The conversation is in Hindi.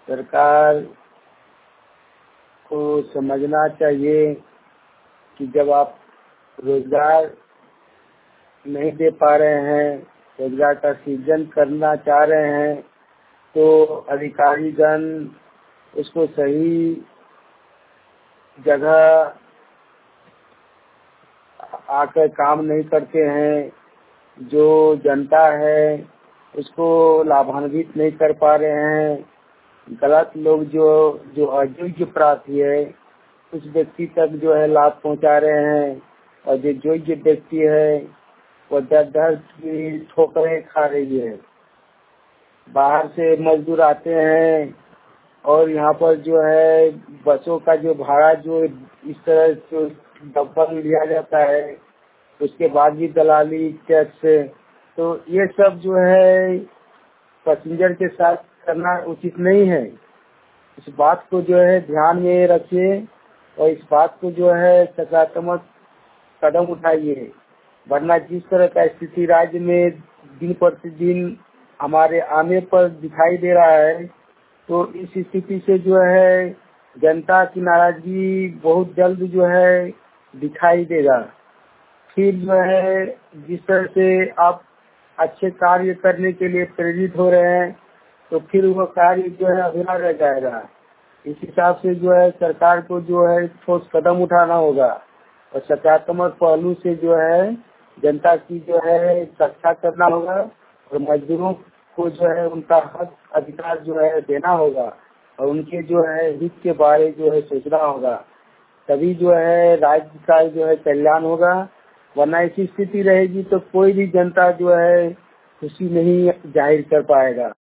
सरकार को समझना चाहिए कि जब आप रोजगार नहीं दे पा रहे हैं, रोजगार का सृजन करना चाह रहे हैं, तो अधिकारीगण उसको सही जगह आकर काम नहीं करते हैं। जो जनता है उसको लाभान्वित नहीं कर पा रहे हैं। गलत लोग जो अयोग्य प्रार्थी है उस व्यक्ति तक जो है लाभ पहुंचा रहे हैं, और जो योग्य व्यक्ति है वो दर की ठोकरें खा रही है। बाहर से मजदूर आते हैं और यहाँ पर जो है बसों का जो भाड़ा जो इस तरह से डबल लिया जाता है, उसके बाद भी दलाली टैक्स से, तो ये सब जो है पैसेंजर के साथ करना उचित नहीं है। इस बात को जो है ध्यान में रखिए और इस बात को जो है सकारात्मक कदम उठाइए, वरना जिस तरह का स्थिति राज्य में दिन प्रतिदिन हमारे आने पर दिखाई दे रहा है, तो इस स्थिति से जो है जनता की नाराजगी बहुत जल्द जो है दिखाई देगा। फिर जो है जिस तरह से आप अच्छे कार्य करने के लिए प्रेरित हो रहे हैं, तो फिर वो कार्य जो है अधूरा रह जाएगा। इस हिसाब से जो है सरकार को जो है ठोस कदम उठाना होगा और सकारात्मक पहलू से जो है जनता की जो है रक्षा करना होगा और मजदूरों को जो है उनका हक अधिकार जो है देना होगा और उनके जो है हित के बारे जो है सोचना होगा। तभी जो है राज्य का जो है कल्याण होगा, वरना ऐसी स्थिति रहेगी तो कोई भी जनता जो है खुशी नहीं जाहिर कर पाएगा।